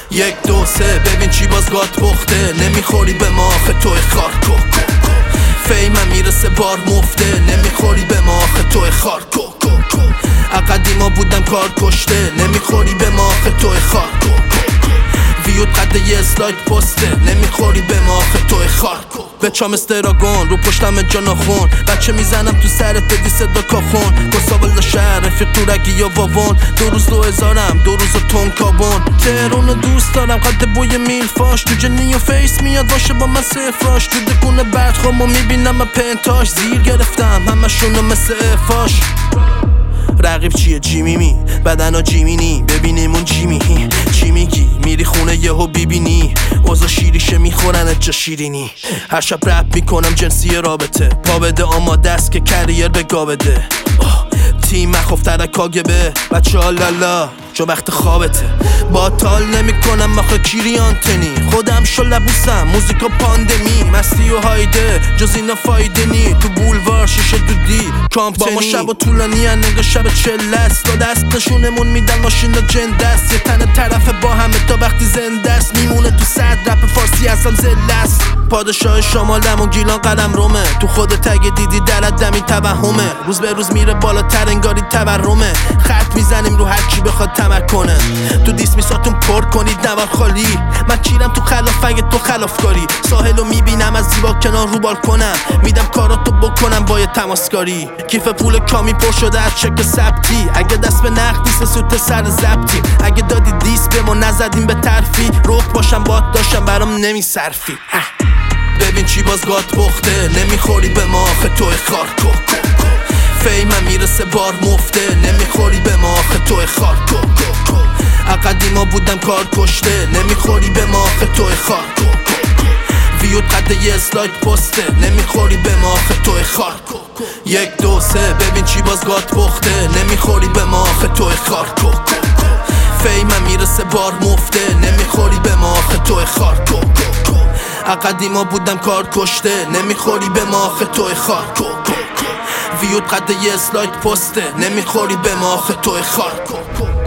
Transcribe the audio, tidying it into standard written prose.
یک دو سه ببین چی باز گات پخته، نمیخوری به ما آخه توی خارکو. فیمم میرسه بار مفته، نمیخوری به ما آخه توی خارکو. اقدیما بودم کار کشته، نمیخوری به ما آخه توی خارکو. ویوت قد یه اسلاید پسته، نمیخوری به ما آخه توی خارکو. به چام استراگون رو پشتم جا ناخون، بچه میزنم تو سرت بدی صدا کافون. کساول شهر رفیق تورگی یا واوون، 2 روز 2000م 2 روز تون کابون. تهرانو دوست دارم قد بوی میلفاش، تو جنی و فیس میاد باشه با من سفراش. تو دکونه برخوامو میبینم من پنتاش، زیر گرفتم همشونو مثل افاش. رقیب چیه جیمی بدنا جیمینی، ببینیم اون جیمی چی میگی. میری خونه یهو بیبینی اوضاع شیریشه میخورن جا شیرینی. هر شب رپ میکنم جنسی رابطه، پا بده آماده است که کریر به گا بده. تیم مخوف ترک کاگبه بچه ها لالا جو وقت خوابته. باطال نمی کنم آخه کیری آنتنی، خودم شو لبوسم موزیکا پاندمی. مستی و هایده جز اینا فایده نی، تو بولوار شیشه دودی کامپتنی. با ما شب و طولانی نگاه شب 40 است، تا دست نشونمون میدن ماشینا جنده است. یه تن طرف با همه تا وقتی زنده است، میمونه تو صد رپ فارسی هستم زله است. پادشاه شمالم و گیلان قلم رومه، تو خودت اگه دیدی درت دمی توهمه. روز به روز میره بالاتر انگاری تورمه، خط میزنیم رو هر کی بخواد تمکنه. تو دیسمیساتون پر کنید نوار خالی، من کیرم تو خلاف اگه تو خلاف کاری. ساحلو میبینم از زیبا کنار رو بالکنم، میدم کاراتو بکنم با یه تماسکاری. کیف پول کامی پر شده از چک ثبتی، اگه دست به نقد نیست سوت سر ضبطی. اگه دادی دیس به ما نزدیم به ترفی، روح باشم باد داشتم برام نمیصرفی. ببین چی باز گات پخته، نمیخوری به ما آخه توی خارکو. فیمم میرسه بار مفته، نمیخوری به ما آخه توی خارکو. اقدیما بودم کار کشته، نمیخوری به ما آخه توی خارکو. ویوت قد یه اسلاید پسته، نمیخوری به ما آخه توی خارکو. یک دو سه ببین چی باز گات پخته، نمیخوری به ما آخه توی خارکو. فیمم میرسه بار مفته، نمیخوری به ما آخه توی خارکو. اقدیما بودم کار کشته، نمیخوری به ما آخه توی خارکو. ویوت قد یه اسلاید پسته، نمیخوری به ما آخه توی خارکو.